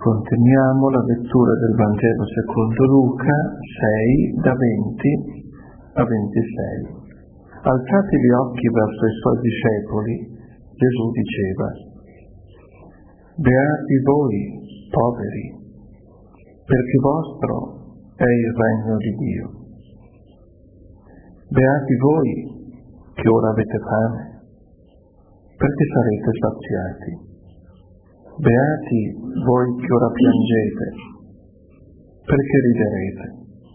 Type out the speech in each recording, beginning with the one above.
Continuiamo la lettura del Vangelo secondo Luca 6, da 20 a 26. Alzati gli occhi verso i suoi discepoli, Gesù diceva: Beati voi, poveri, perché vostro è il regno di Dio. Beati voi che ora avete fame, perché sarete saziati. Beati voi che ora piangete, perché riderete.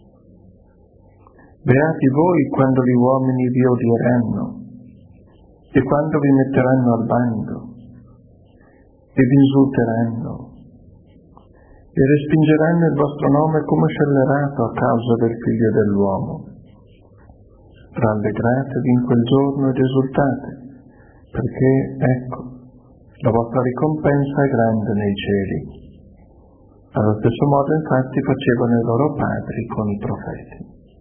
Beati voi quando gli uomini vi odieranno e quando vi metteranno al bando e vi insulteranno e respingeranno il vostro nome come scellerato a causa del Figlio dell'uomo. Rallegratevi in quel giorno ed esultate, perché, ecco, la vostra ricompensa è grande nei cieli. Allo stesso modo, infatti, facevano i loro padri con i profeti.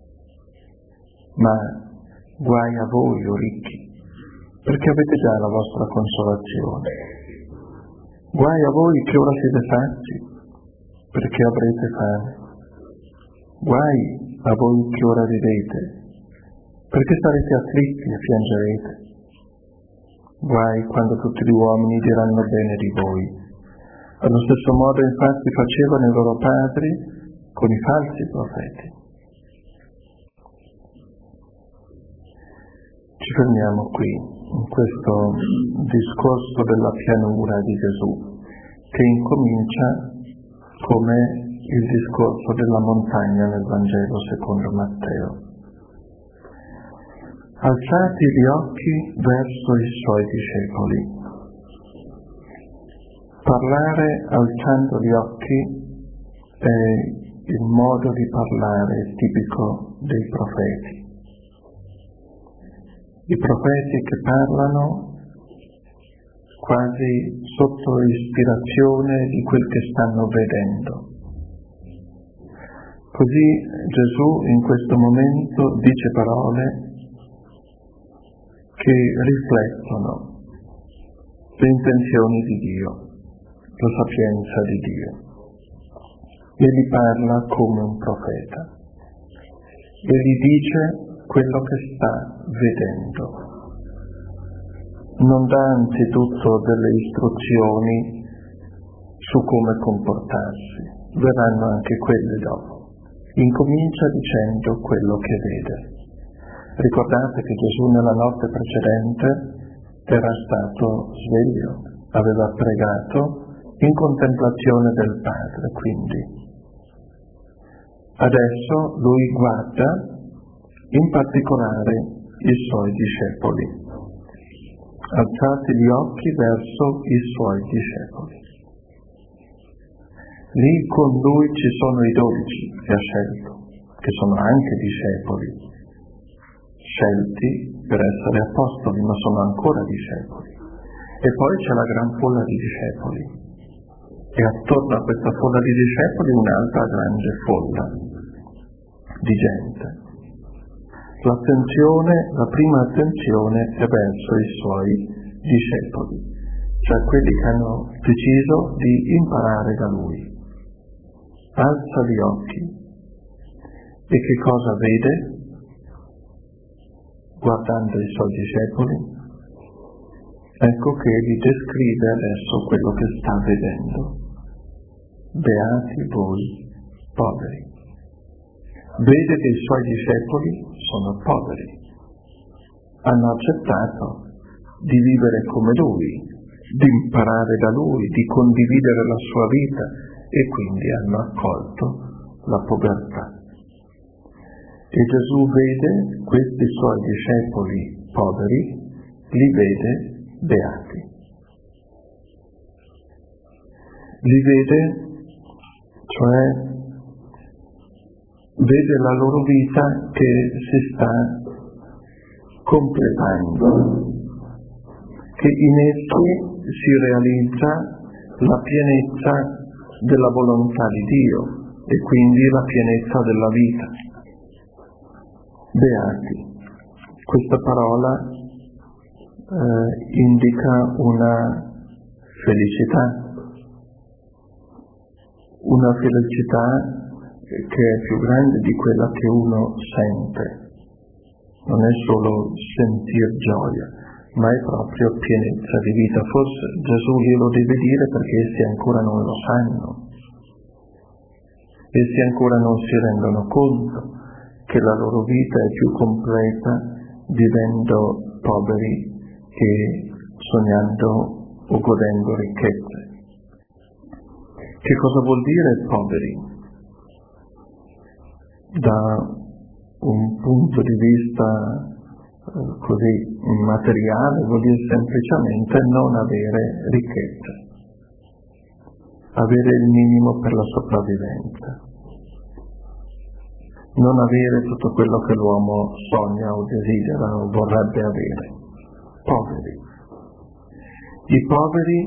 Ma guai a voi, o ricchi, perché avete già la vostra consolazione. Guai a voi che ora siete sazi, perché avrete fame. Guai a voi che ora ridete, perché sarete afflitti e piangerete. Guai quando tutti gli uomini diranno bene di voi. Allo stesso modo, infatti, facevano i loro padri con i falsi profeti. Ci fermiamo qui, in questo discorso della pianura di Gesù, che incomincia come il discorso della montagna nel Vangelo secondo Matteo. Alzati gli occhi verso i suoi discepoli. Parlare alzando gli occhi è il modo di parlare tipico dei profeti. I profeti che parlano quasi sotto ispirazione di quel che stanno vedendo. Così Gesù in questo momento dice parole che riflettono le intenzioni di Dio, la sapienza di Dio. E gli parla come un profeta e gli dice quello che sta vedendo. Non dà anzitutto delle istruzioni su come comportarsi, verranno anche quelle dopo. Incomincia dicendo quello che vede. Ricordate che Gesù nella notte precedente era stato sveglio, aveva pregato in contemplazione del Padre, quindi. Adesso lui guarda in particolare i suoi discepoli. Alzati gli occhi verso i suoi discepoli. Lì con lui ci sono i 12 che ha scelto, che sono anche discepoli, scelti per essere apostoli, ma sono ancora discepoli. E poi c'è la gran folla di discepoli. E attorno a questa folla di discepoli un'altra grande folla di gente. La prima attenzione è verso i suoi discepoli, cioè quelli che hanno deciso di imparare da lui. Alza gli occhi. E che cosa vede? Guardando i suoi discepoli, ecco che egli descrive adesso quello che sta vedendo. Beati voi, poveri. Vede che i suoi discepoli sono poveri. Hanno accettato di vivere come lui, di imparare da lui, di condividere la sua vita e quindi hanno accolto la povertà. E Gesù vede questi suoi discepoli poveri, li vede beati. Li vede, cioè vede la loro vita che si sta completando, che in essi si realizza la pienezza della volontà di Dio e quindi la pienezza della vita. Beati. Questa parola indica una felicità, una felicità che è più grande di quella che uno sente. Non è solo sentir gioia, ma è proprio pienezza di vita. Forse Gesù glielo deve dire perché essi ancora non lo sanno. Essi ancora non si rendono conto che la loro vita è più completa vivendo poveri che sognando o godendo ricchezze. Che cosa vuol dire poveri? Da un punto di vista così materiale vuol dire semplicemente non avere ricchezze, avere il minimo per la sopravvivenza, non avere tutto quello che l'uomo sogna o desidera o vorrebbe avere. Poveri. I poveri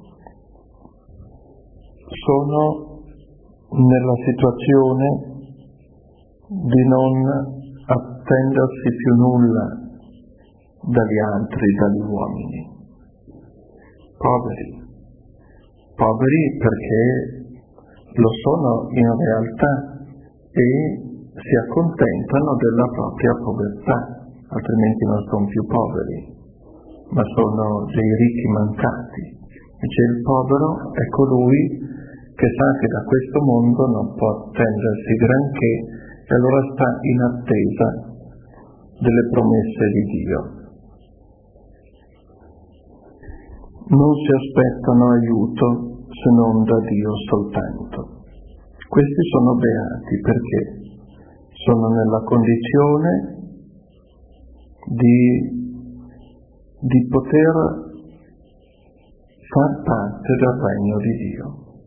sono nella situazione di non attendersi più nulla dagli altri, dagli uomini. Poveri. Poveri perché lo sono in realtà e si accontentano della propria povertà, altrimenti non sono più poveri, ma sono dei ricchi mancati. Invece il povero è colui che sa che da questo mondo non può attendersi granché e allora sta in attesa delle promesse di Dio. Non si aspettano aiuto se non da Dio soltanto. Questi sono beati perché sono nella condizione di poter far parte del regno di Dio.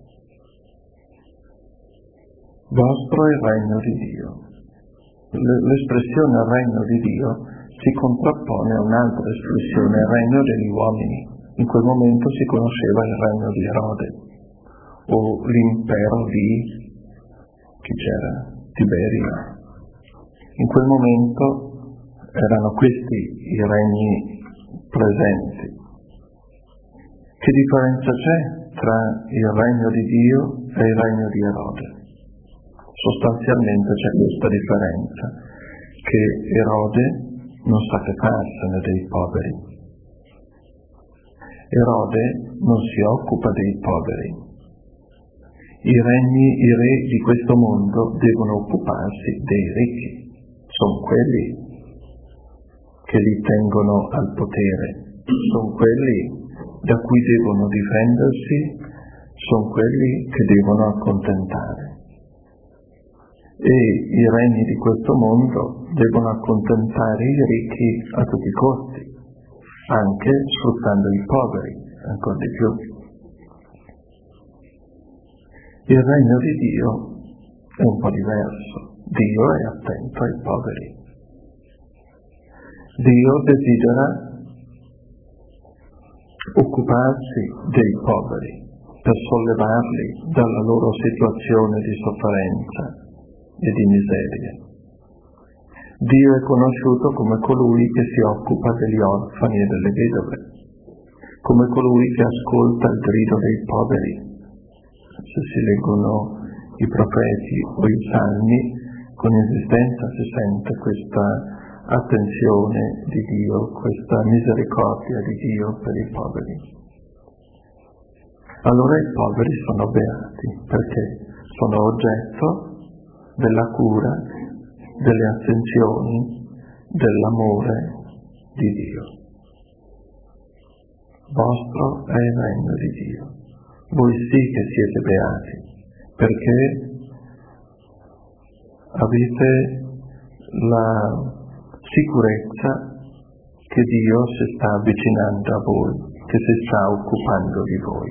Vostro è il regno di Dio. L'espressione regno di Dio si contrappone a un'altra espressione, il regno degli uomini. In quel momento si conosceva il regno di Erode o l'impero di chi c'era? Tiberio. In quel momento erano questi i regni presenti. Che differenza c'è tra il regno di Dio e il regno di Erode? Sostanzialmente c'è questa differenza, che Erode non sa che farsene dei poveri. Erode non si occupa dei poveri. I re di questo mondo devono occuparsi dei ricchi. Sono quelli che li tengono al potere, sono quelli da cui devono difendersi, sono quelli che devono accontentare. E i regni di questo mondo devono accontentare i ricchi a tutti i costi, anche sfruttando i poveri, ancora di più. Il regno di Dio è un po' diverso. Dio è attento ai poveri. Dio desidera occuparsi dei poveri per sollevarli dalla loro situazione di sofferenza e di miseria. Dio è conosciuto come colui che si occupa degli orfani e delle vedove, come colui che ascolta il grido dei poveri. Se si leggono i profeti o i salmi, con insistenza si sente questa attenzione di Dio, questa misericordia di Dio per i poveri. Allora i poveri sono beati perché sono oggetto della cura, delle attenzioni, dell'amore di Dio. Vostro è il regno di Dio. Voi sì che siete beati, perché avete la sicurezza che Dio si sta avvicinando a voi, che si sta occupando di voi.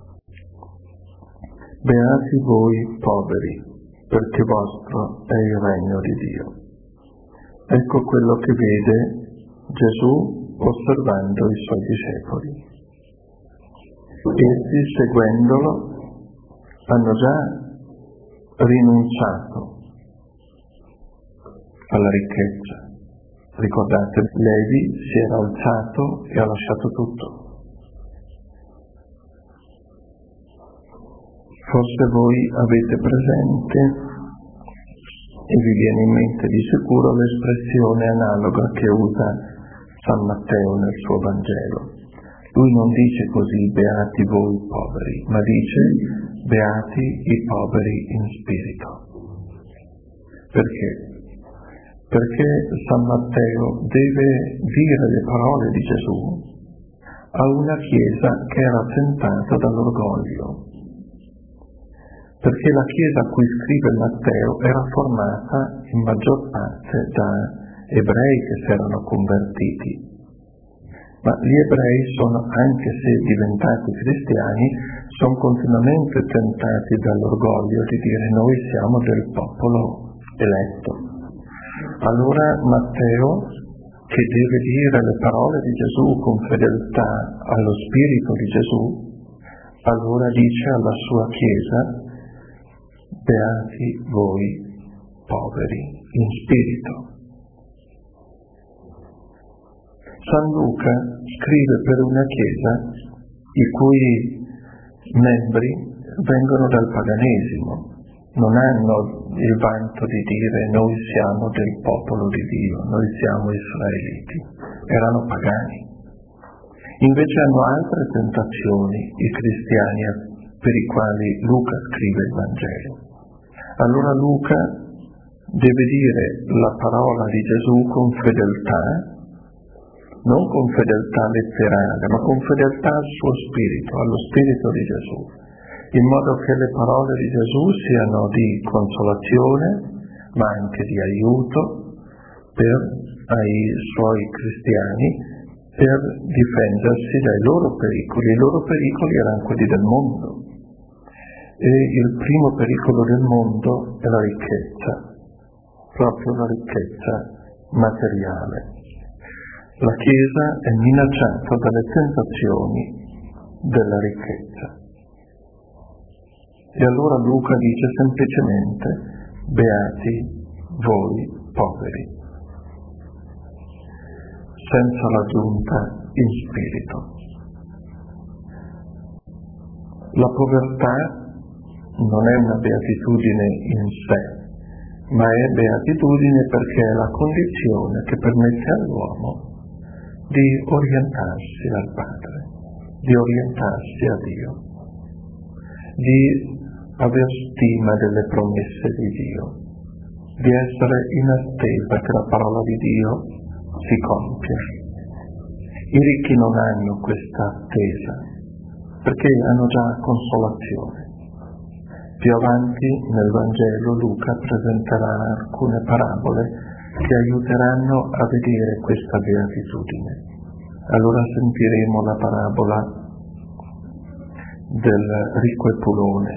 Beati voi poveri, perché vostro è il regno di Dio. Ecco quello che vede Gesù osservando i suoi discepoli. Essi, seguendolo, hanno già rinunciato alla ricchezza. Ricordate, Levi si era alzato e ha lasciato tutto. Forse voi avete presente, e vi viene in mente di sicuro, l'espressione analoga che usa San Matteo nel suo Vangelo. Lui non dice così beati voi poveri, ma dice beati i poveri in spirito. Perché? Perché San Matteo deve dire le parole di Gesù a una Chiesa che era tentata dall'orgoglio. Perché la Chiesa a cui scrive Matteo era formata in maggior parte da ebrei che si erano convertiti. Ma gli ebrei sono, anche se diventati cristiani, sono continuamente tentati dall'orgoglio di dire noi siamo del popolo eletto. Allora Matteo, che deve dire le parole di Gesù con fedeltà allo Spirito di Gesù, allora dice alla sua Chiesa: beati voi poveri in spirito. San Luca scrive per una Chiesa i cui membri vengono dal paganesimo, non hanno il vanto di dire noi siamo del popolo di Dio, noi siamo israeliti, erano pagani. Invece hanno altre tentazioni i cristiani per i quali Luca scrive il Vangelo. Allora Luca deve dire la parola di Gesù con fedeltà, non con fedeltà letterale, ma con fedeltà al suo spirito, allo spirito di Gesù, in modo che le parole di Gesù siano di consolazione, ma anche di aiuto ai suoi cristiani, per difendersi dai loro pericoli. I loro pericoli erano quelli del mondo. E il primo pericolo del mondo è la ricchezza, proprio la ricchezza materiale. La Chiesa è minacciata dalle tentazioni della ricchezza. E allora Luca dice semplicemente: beati voi poveri, senza l'aggiunta in spirito. La povertà non è una beatitudine in sé, ma è beatitudine perché è la condizione che permette all'uomo di orientarsi al Padre, di orientarsi a Dio, di aver stima delle promesse di Dio, di essere in attesa che la parola di Dio si compia. I ricchi non hanno questa attesa, perché hanno già consolazione. Più avanti nel Vangelo Luca presenterà alcune parabole che aiuteranno a vedere questa beatitudine. Allora sentiremo la parabola del ricco Epulone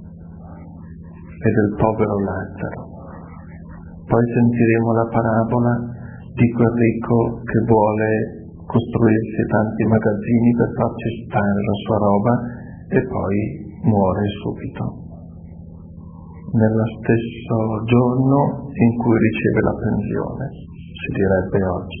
e del povero Lazzaro. Poi sentiremo la parabola di quel ricco che vuole costruirsi tanti magazzini per farci stare la sua roba e poi muore subito, nello stesso giorno in cui riceve la pensione, si direbbe oggi.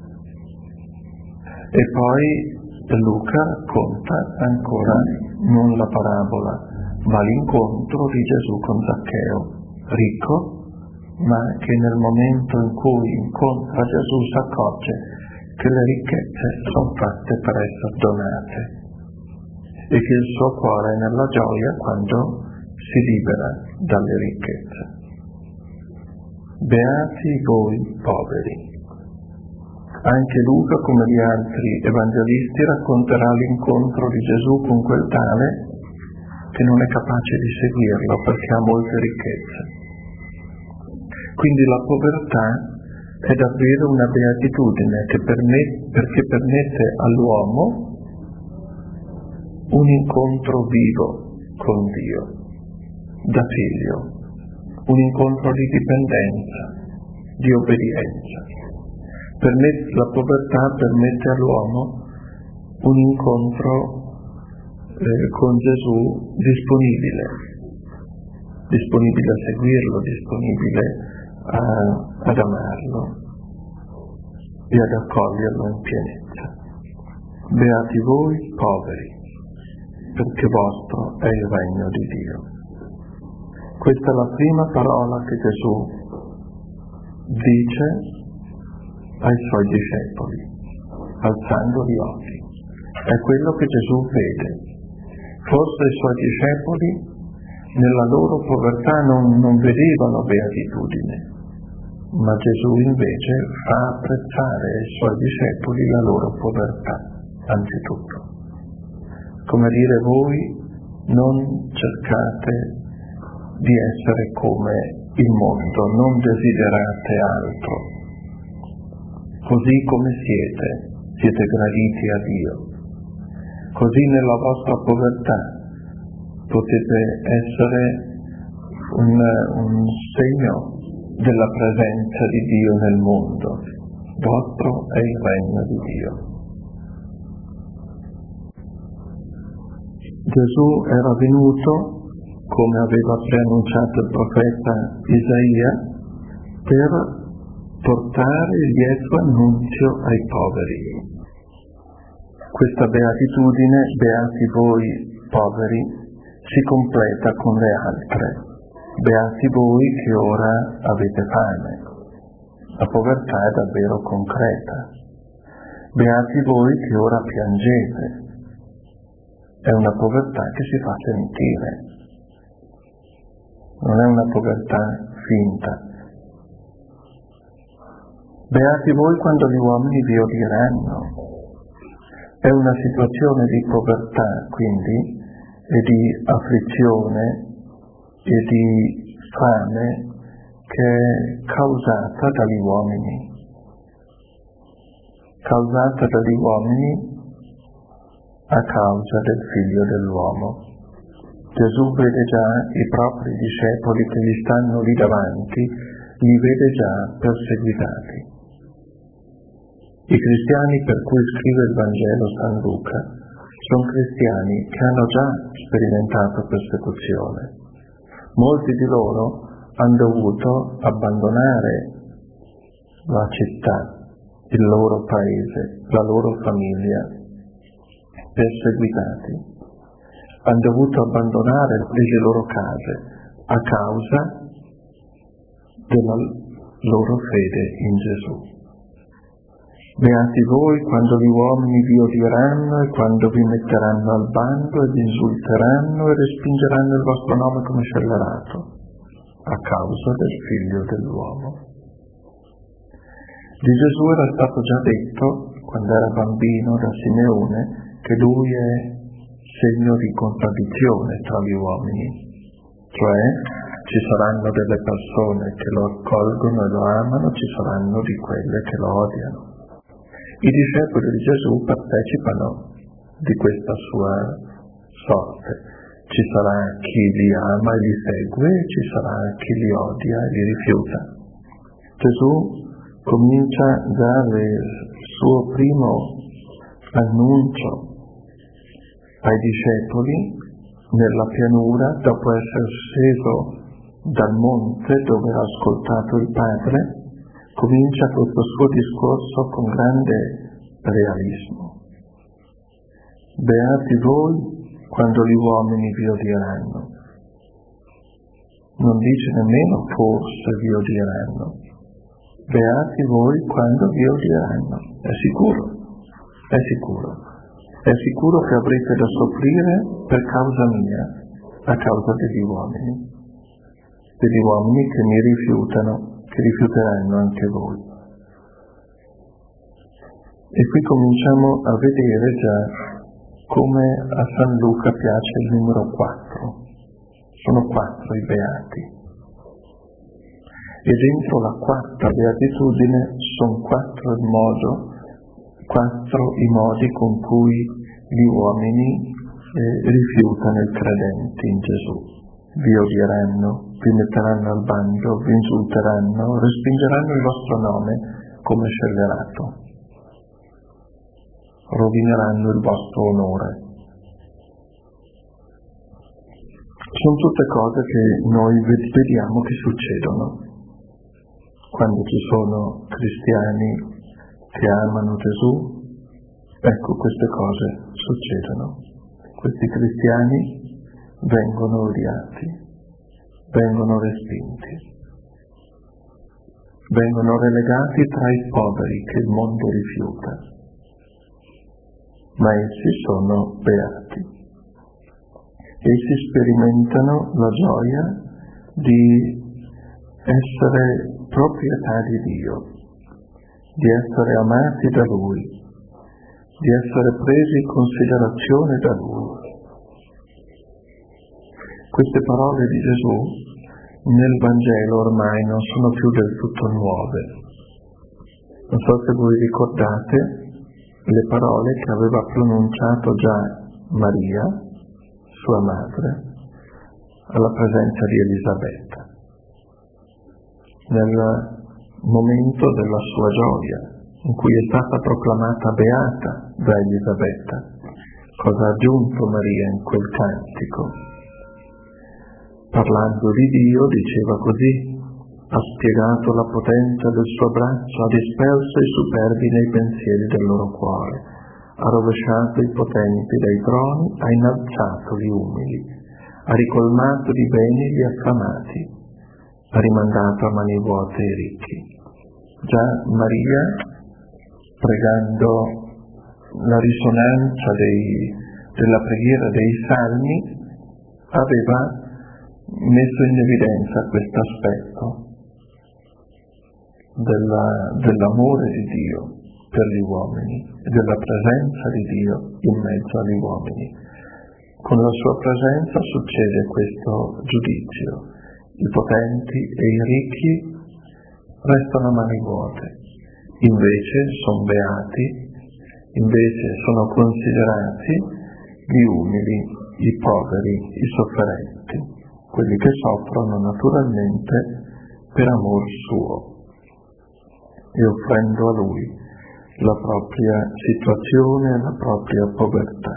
E poi Luca racconta ancora non la parabola, ma l'incontro di Gesù con Zaccheo, ricco, ma che nel momento in cui incontra Gesù si accorge che le ricchezze sono fatte per essere donate e che il suo cuore è nella gioia quando si libera dalle ricchezze. Beati voi poveri. Anche Luca, come gli altri evangelisti, racconterà l'incontro di Gesù con quel tale che non è capace di seguirlo perché ha molte ricchezze. Quindi la povertà è davvero una beatitudine perché permette all'uomo un incontro vivo con Dio, da figlio, un incontro di dipendenza, di obbedienza. La povertà permette all'uomo un incontro con Gesù disponibile a seguirlo, disponibile ad amarlo e ad accoglierlo in pienezza. Beati voi poveri. perché vostro è il regno di Dio. Questa è la prima parola che Gesù dice ai suoi discepoli, alzando gli occhi. È quello che Gesù vede. Forse i suoi discepoli nella loro povertà non vedevano beatitudine, ma Gesù invece fa apprezzare ai suoi discepoli la loro povertà, anzitutto. Come dire, voi non cercate di essere come il mondo, non desiderate altro. Così come siete graditi a Dio. Così nella vostra povertà potete essere un segno della presenza di Dio nel mondo. Vostro è il regno di Dio. Gesù era venuto, come aveva preannunciato il profeta Isaia, per portare il lieto annunzio ai poveri. Questa beatitudine, beati voi poveri, si completa con le altre. Beati voi che ora avete fame. La povertà è davvero concreta. Beati voi che ora piangete. È una povertà che si fa sentire. Non è una povertà finta. Beati voi quando gli uomini vi odieranno. È una situazione di povertà, quindi, e di afflizione e di fame che è causata dagli uomini. Causata dagli uomini a causa del Figlio dell'uomo. Gesù vede già i propri discepoli che gli stanno lì davanti, li vede già perseguitati. I cristiani per cui scrive il Vangelo San Luca sono cristiani che hanno già sperimentato persecuzione. Molti di loro hanno dovuto abbandonare la città, il loro paese, la loro famiglia, perseguitati. Hanno dovuto abbandonare le loro case a causa della loro fede in Gesù. Beati voi quando gli uomini vi odieranno e quando vi metteranno al bando e vi insulteranno e respingeranno il vostro nome come scellerato, a causa del Figlio dell'uomo. Di Gesù era stato già detto, quando era bambino, da Simeone, che lui è segno di contraddizione tra gli uomini, cioè ci saranno delle persone che lo accolgono e lo amano, ci saranno di quelle che lo odiano. I discepoli di Gesù partecipano di questa sua sorte. Ci sarà chi li ama e li segue, ci sarà chi li odia e li rifiuta. Gesù comincia già il suo primo annuncio ai discepoli nella pianura, dopo essere sceso dal monte dove ha ascoltato il Padre. Comincia questo suo discorso con grande realismo. Beati voi quando gli uomini vi odieranno. Non dice nemmeno forse vi odieranno. Beati voi quando vi odieranno. È sicuro, è sicuro. È sicuro che avrete da soffrire per causa mia, a causa degli uomini che mi rifiutano, che rifiuteranno anche voi. E qui cominciamo a vedere già come a San Luca piace il numero 4. Sono 4 i beati. E dentro la quarta beatitudine sono 4 i modi con cui gli uomini rifiutano i credenti in Gesù. Vi odieranno, vi metteranno al bando, vi insulteranno, respingeranno il vostro nome come scellerato, rovineranno il vostro onore. Sono tutte cose che noi vediamo che succedono quando ci sono cristiani che amano Gesù. Ecco, queste cose succedono. questi cristiani vengono odiati, vengono respinti, vengono relegati tra i poveri che il mondo rifiuta, ma essi sono beati. Essi sperimentano la gioia di essere proprietà di Dio, di essere amati da Lui, di essere presi in considerazione da Lui. Queste parole di Gesù nel Vangelo ormai non sono più del tutto nuove. Non so se voi ricordate le parole che aveva pronunciato già Maria, sua madre, alla presenza di Elisabetta, nel momento della sua gioia, in cui è stata proclamata beata da Elisabetta. Cosa ha aggiunto Maria in quel cantico? Parlando di Dio diceva così: ha spiegato la potenza del suo braccio, ha disperso i superbi nei pensieri del loro cuore, ha rovesciato i potenti dai troni, ha innalzato gli umili, ha ricolmato di beni gli affamati, ha rimandato a mani vuote i ricchi. Già Maria, pregando la risonanza della preghiera dei salmi, aveva messo in evidenza questo aspetto dell'amore di Dio per gli uomini e della presenza di Dio in mezzo agli uomini. Con la sua presenza succede questo giudizio: i potenti e i ricchi restano a mani vuote, invece sono beati, invece sono considerati gli umili, i poveri, i sofferenti, quelli che soffrono naturalmente per amor suo e offrendo a Lui la propria situazione e la propria povertà.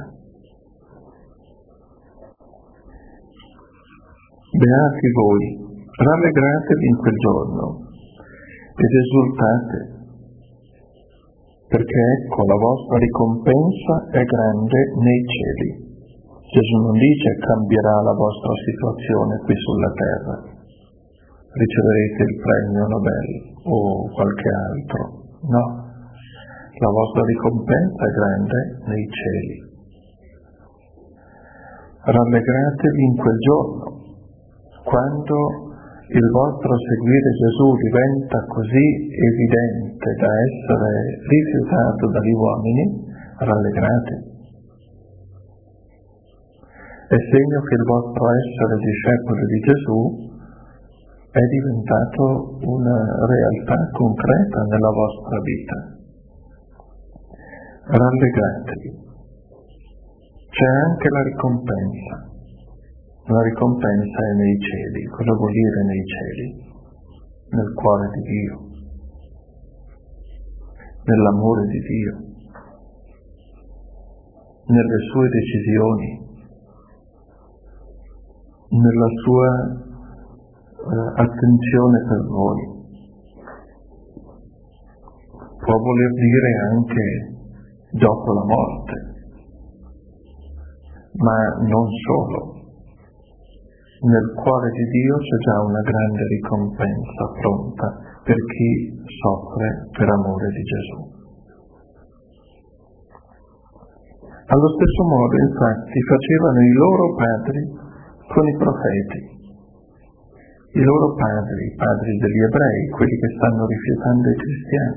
Beati voi, rallegratevi in quel giorno ed esultate, perché ecco la vostra ricompensa è grande nei cieli. Gesù non dice cambierà la vostra situazione qui sulla terra, riceverete il premio Nobel o qualche altro, no, la vostra ricompensa è grande nei cieli. Rallegratevi in quel giorno, quando il vostro seguire Gesù diventa così evidente da essere rifiutato dagli uomini, rallegratevi. È segno che il vostro essere discepoli di Gesù è diventato una realtà concreta nella vostra vita. Rallegratevi. C'è anche la ricompensa. La ricompensa è nei cieli. Cosa vuol dire nei cieli? Nel cuore di Dio, nell'amore di Dio, nelle sue decisioni, nella sua attenzione per voi. Può voler dire anche dopo la morte, ma non solo. Nel cuore di Dio c'è già una grande ricompensa pronta per chi soffre per amore di Gesù. Allo stesso modo, infatti, facevano i loro padri con i profeti. I loro padri, i padri degli ebrei, quelli che stanno rifiutando i cristiani,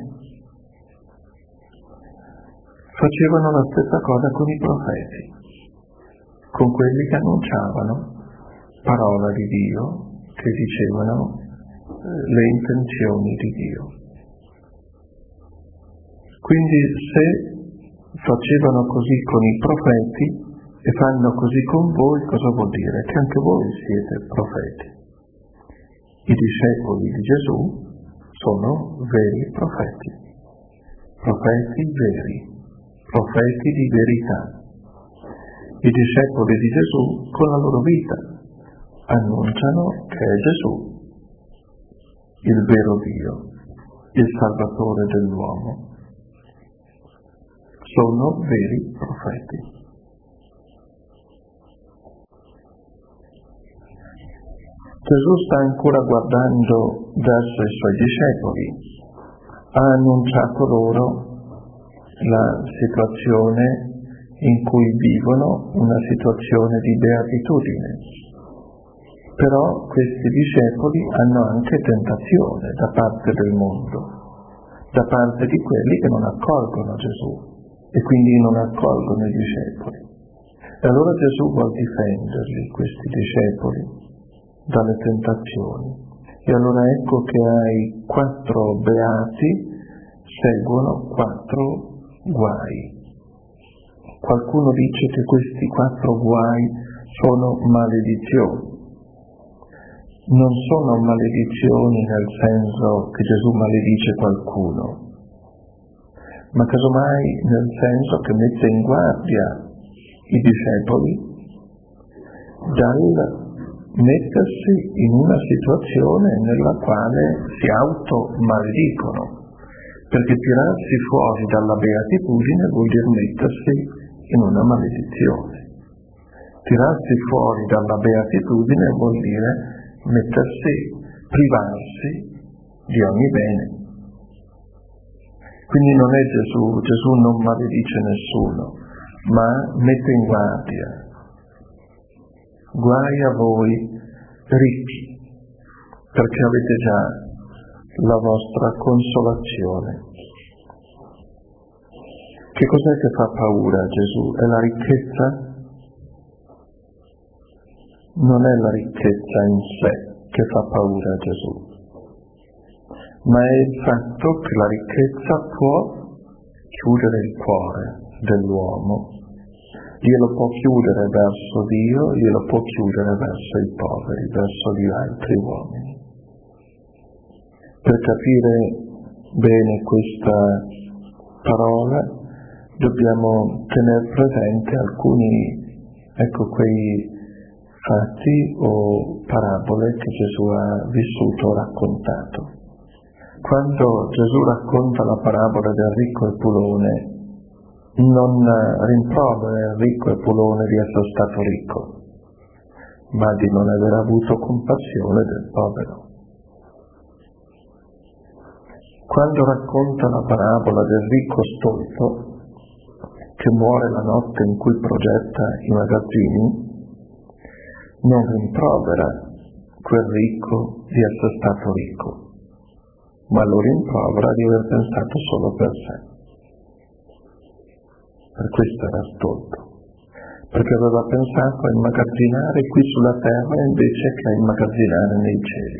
facevano la stessa cosa con i profeti, con quelli che annunciavano parola di Dio, che dicevano le intenzioni di Dio. Quindi se facevano così con i profeti e fanno così con voi, cosa vuol dire? Che anche voi siete profeti. I discepoli di Gesù sono veri profeti, profeti veri, profeti di verità. I discepoli di Gesù con la loro vita annunciano che è Gesù il vero Dio, il Salvatore dell'uomo. Sono veri profeti. Gesù sta ancora guardando verso i suoi discepoli. Ha annunciato loro la situazione in cui vivono, una situazione di beatitudine. Però questi discepoli hanno anche tentazione da parte del mondo, da parte di quelli che non accolgono Gesù e quindi non accolgono i discepoli. E allora Gesù vuol difenderli, questi discepoli, dalle tentazioni. E allora ecco che ai 4 beati seguono 4 guai. Qualcuno dice che questi 4 guai sono maledizioni. Non sono maledizioni nel senso che Gesù maledice qualcuno, ma casomai nel senso che mette in guardia i discepoli dal mettersi in una situazione nella quale si automaledicono, perché tirarsi fuori dalla beatitudine vuol dire mettersi in una maledizione. Tirarsi fuori dalla beatitudine vuol dire privarsi di ogni bene. Quindi non è Gesù non maledice nessuno, ma mette in guardia. Guai a voi ricchi, perché avete già la vostra consolazione. Che cos'è che fa paura a Gesù? È la ricchezza? Non è la ricchezza in sé che fa paura a Gesù, ma è il fatto che la ricchezza può chiudere il cuore dell'uomo, glielo può chiudere verso Dio, glielo può chiudere verso i poveri, verso gli altri uomini. Per capire bene questa parola dobbiamo tenere presente alcuni, quei fatti o parabole che Gesù ha vissuto o raccontato. Quando Gesù racconta la parabola del ricco e pulone, non rimprovera il ricco e pulone di essere stato ricco, ma di non aver avuto compassione del povero. Quando racconta la parabola del ricco stolto, che muore la notte in cui progetta i magazzini, non rimprovera quel ricco di essere stato ricco, ma lo rimprovera di aver pensato solo per sé. Per questo era stolto, perché aveva pensato a immagazzinare qui sulla terra invece che a immagazzinare nei cieli.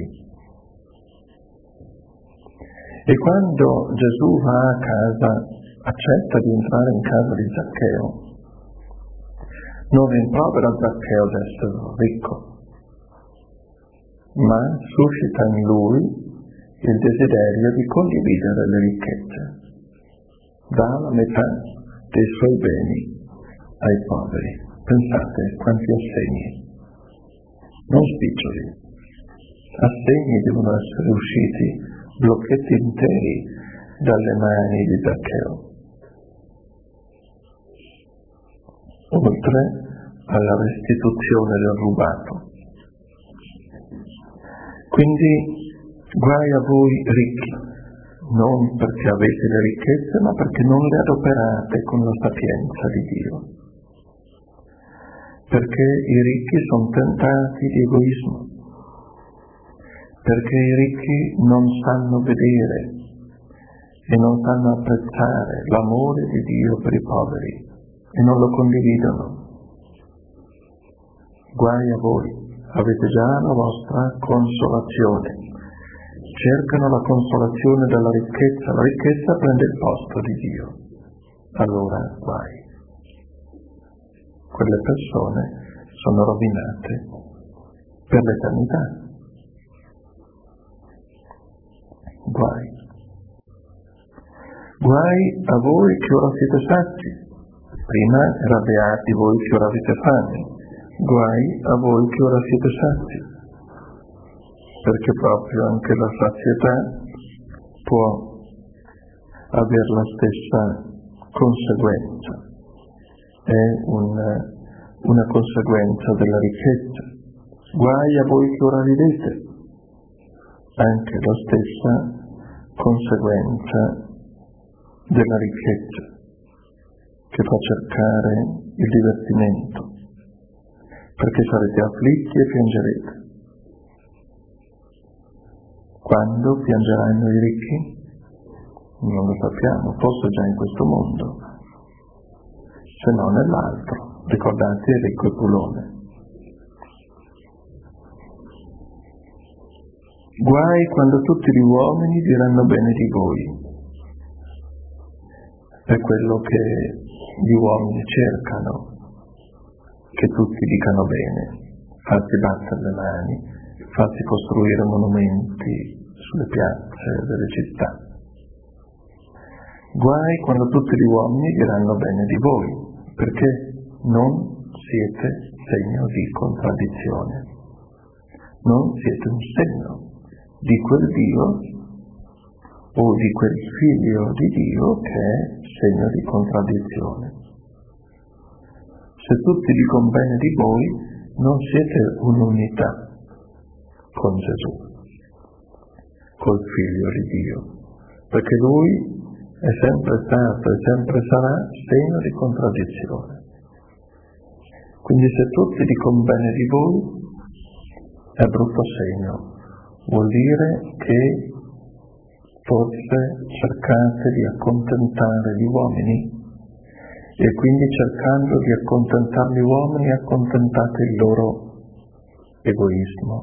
E quando Gesù va a casa, accetta di entrare in casa di Zaccheo, non rimprovera Zaccheo d'essere ricco, ma suscita in lui il desiderio di condividere le ricchezze. Dà la metà dei suoi beni ai poveri. Pensate quanti assegni, non spiccioli. Assegni devono essere usciti, blocchetti interi dalle mani di Zaccheo, oltre alla restituzione del rubato. Quindi guai a voi ricchi, non perché avete le ricchezze, ma perché non le adoperate con la sapienza di Dio. Perché i ricchi sono tentati di egoismo, perché i ricchi non sanno vedere e non sanno apprezzare l'amore di Dio per i poveri e non lo condividono. Guai a voi, avete già la vostra consolazione. Cercano la consolazione dalla ricchezza, la ricchezza prende il posto di Dio. Allora guai. Quelle persone sono rovinate per l'eternità. Guai. Guai a voi che ora siete sazi. Prima era beati voi che ora avete fame. Guai a voi che ora siete sazi. Perché proprio anche la sazietà può avere la stessa conseguenza. È una conseguenza della ricchezza. Guai a voi che ora ridete, anche la stessa conseguenza della ricchezza che fa cercare il divertimento, perché sarete afflitti e piangerete. Quando piangeranno i ricchi? Non lo sappiamo, forse già in questo mondo, se no nell'altro. Ricordate il ricco e Pulone. Guai quando tutti gli uomini diranno bene di voi. È quello che gli uomini cercano, che tutti dicano bene, farsi battere le mani, farsi costruire monumenti sulle piazze delle città. Guai quando tutti gli uomini diranno bene di voi, perché non siete segno di contraddizione, non siete un segno di quel Dio o di quel Figlio di Dio che è segno di contraddizione. Se tutti dicono bene di voi, non siete un'unità con Gesù, col Figlio di Dio, perché Lui è sempre stato e sempre sarà segno di contraddizione. Quindi se tutti dicono bene di voi, è brutto segno, vuol dire che forse cercate di accontentare gli uomini e quindi cercando di accontentare gli uomini accontentate il loro egoismo.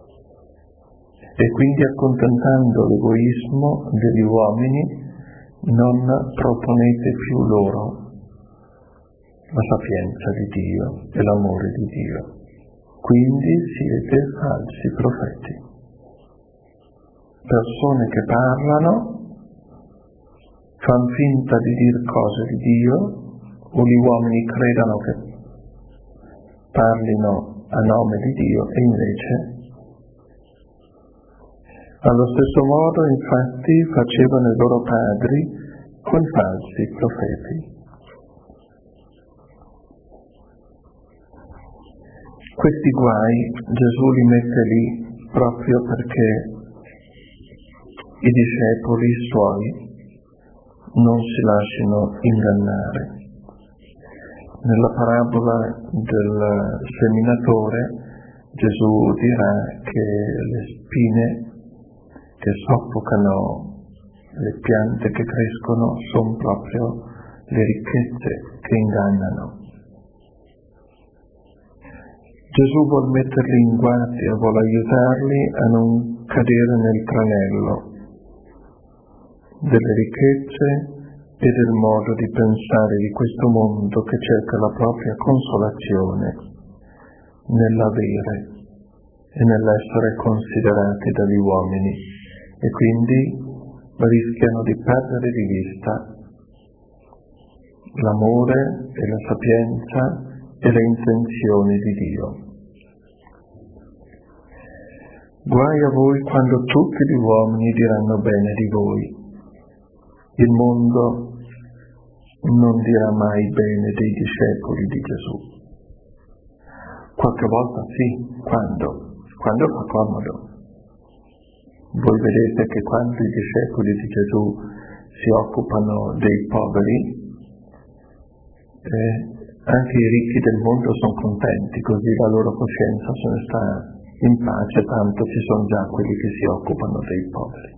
E quindi accontentando l'egoismo degli uomini non proponete più loro la sapienza di Dio e l'amore di Dio. Quindi siete falsi profeti. Persone che parlano, fanno finta di dire cose di Dio, o gli uomini credano che parlino a nome di Dio e invece allo stesso modo infatti facevano i loro padri con falsi profeti. Questi guai Gesù li mette lì proprio perché i discepoli suoi non si lasciano ingannare. Nella parabola del seminatore Gesù dirà che le spine che soffocano le piante che crescono sono proprio le ricchezze che ingannano. Gesù vuol metterli in guardia, vuole aiutarli a non cadere nel tranello delle ricchezze e del modo di pensare di questo mondo che cerca la propria consolazione nell'avere e nell'essere considerati dagli uomini e quindi rischiano di perdere di vista l'amore e la sapienza e le intenzioni di Dio. Guai a voi quando tutti gli uomini diranno bene di voi. Il mondo non dirà mai bene dei discepoli di Gesù. Qualche volta sì, quando fa comodo. Voi vedete che quando i discepoli di Gesù si occupano dei poveri, anche i ricchi del mondo sono contenti, così la loro coscienza se ne sta in pace, tanto ci sono già quelli che si occupano dei poveri.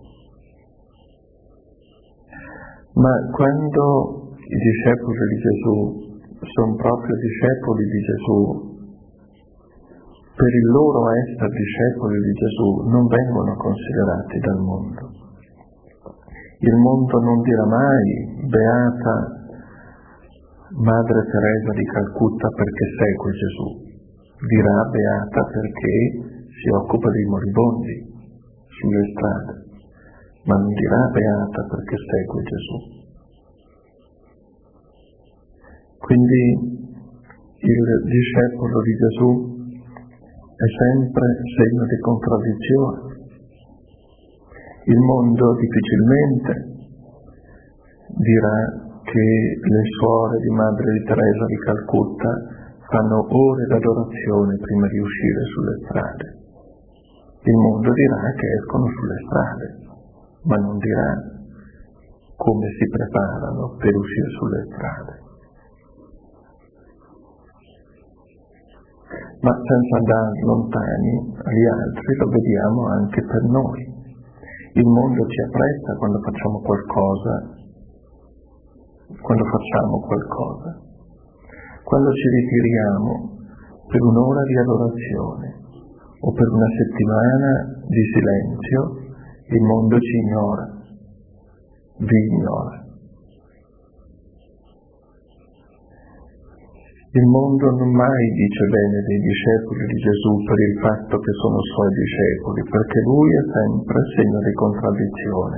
Ma quando i discepoli di Gesù sono proprio discepoli di Gesù, per il loro essere discepoli di Gesù non vengono considerati dal mondo. Il mondo non dirà mai beata Madre Teresa di Calcutta perché segue Gesù, dirà beata perché si occupa dei moribondi sulle strade, ma non dirà beata perché segue Gesù. Quindi il discepolo di Gesù è sempre segno di contraddizione. Il mondo difficilmente dirà che le suore di Madre di Teresa di Calcutta fanno ore d'adorazione prima di uscire sulle strade. Il mondo dirà che escono sulle strade, ma non dirà come si preparano per uscire sulle strade. Ma senza andare lontani agli altri, lo vediamo anche per noi. Il mondo ci apprezza quando facciamo qualcosa, quando ci ritiriamo per un'ora di adorazione o per una settimana di silenzio, il mondo ci ignora, vi ignora. Il mondo non mai dice bene dei discepoli di Gesù per il fatto che sono suoi discepoli, perché lui è sempre segno di contraddizione.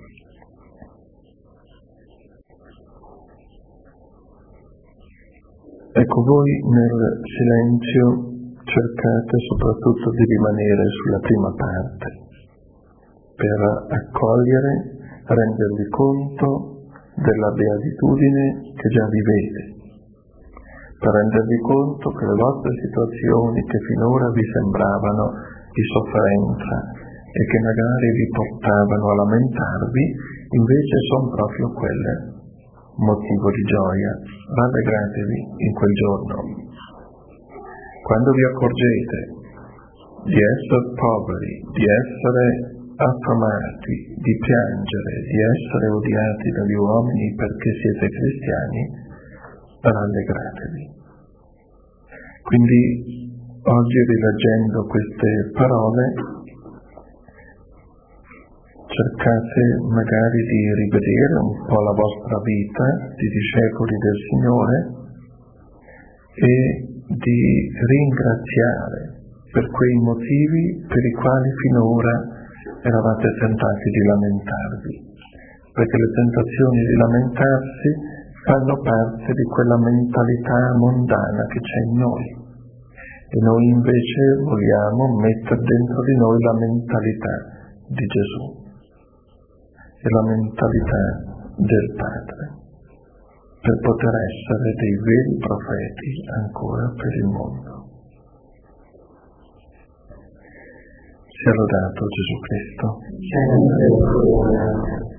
Ecco, voi nel silenzio cercate soprattutto di rimanere sulla prima parte, per accogliere, rendervi conto della beatitudine che già vivete, per rendervi conto che le vostre situazioni che finora vi sembravano di sofferenza e che magari vi portavano a lamentarvi, invece sono proprio quelle motivo di gioia. Rallegratevi in quel giorno. Quando vi accorgete di essere poveri, di essere affamati, di piangere, di essere odiati dagli uomini perché siete cristiani, rallegratevi. Quindi oggi, rileggendo queste parole, cercate magari di rivedere un po' la vostra vita di discepoli del Signore e di ringraziare per quei motivi per i quali finora eravate tentati di lamentarvi, perché le tentazioni di lamentarsi fanno parte di quella mentalità mondana che c'è in noi, e noi invece vogliamo mettere dentro di noi la mentalità di Gesù e la mentalità del Padre, per poter essere dei veri profeti ancora per il mondo. Sia lodato Gesù Cristo.